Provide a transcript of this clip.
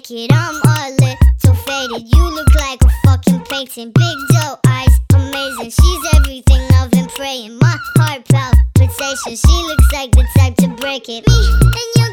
naked, I'm all lit, so faded. You look like a fucking painting. Big doe eyes, amazing. She's everything I've been praying. My heart palpitation. She looks like the type to break it. Me and you